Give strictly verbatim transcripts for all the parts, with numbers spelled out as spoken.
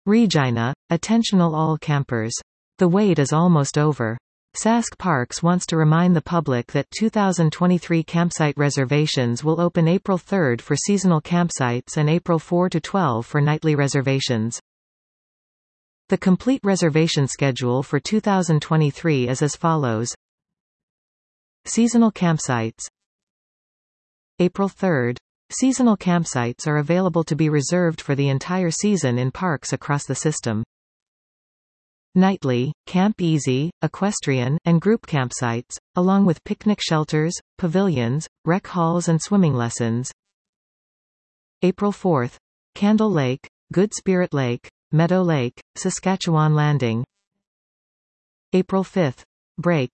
Regina, attentional all campers. The wait is almost over. Sask Parks wants to remind the public that two thousand twenty-three campsite reservations will open April third for seasonal campsites and April fourth to twelfth for nightly reservations. The complete reservation schedule for two thousand twenty-three is as follows. Seasonal campsites. April third. Seasonal campsites are available to be reserved for the entire season in parks across the system. Nightly, Camp Easy, equestrian, and group campsites, along with picnic shelters, pavilions, rec halls and swimming lessons. April fourth. Candle Lake, Good Spirit Lake, Meadow Lake, Saskatchewan Landing. April fifth. Break.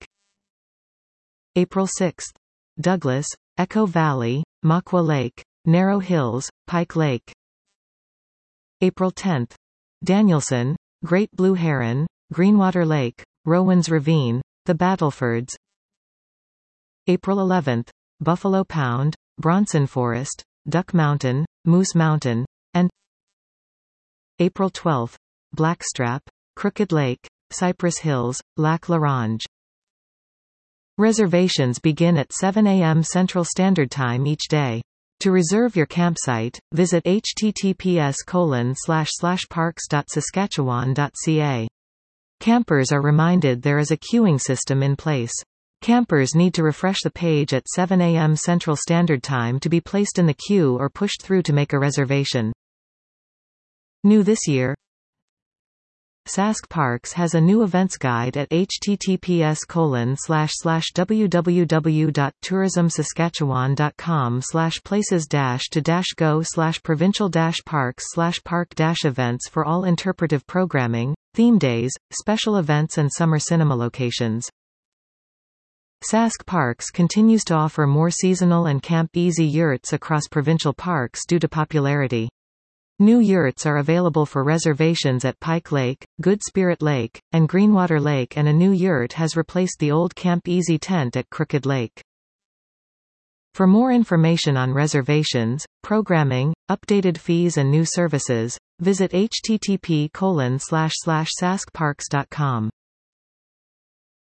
April sixth. Douglas, Echo Valley, Makwa Lake, Narrow Hills, Pike Lake. April tenth. Danielson, Great Blue Heron, Greenwater Lake, Rowan's Ravine, The Battlefords. April eleventh. Buffalo Pound, Bronson Forest, Duck Mountain, Moose Mountain, and April twelfth. Blackstrap, Crooked Lake, Cypress Hills, Lac La Ronge. Reservations begin at seven A M Central Standard Time each day. To reserve your campsite, visit h t t p s colon slash slash parks dot saskatchewan dot c a. Campers are reminded there is a queuing system in place. Campers need to refresh the page at seven A M Central Standard Time to be placed in the queue or pushed through to make a reservation. New this year, Sask Parks has a new events guide at h t t p s colon slash slash w w w dot tourism saskatchewan dot com slash places dash to dash go slash provincial dash parks slash park dash events for all interpretive programming, theme days, special events and summer cinema locations. Sask Parks continues to offer more seasonal and Camp Easy yurts across provincial parks due to popularity. New yurts are available for reservations at Pike Lake, Good Spirit Lake, and Greenwater Lake, and a new yurt has replaced the old Camp Easy tent at Crooked Lake. For more information on reservations, programming, updated fees and new services, visit h t t p colon slash slash sask parks dot com.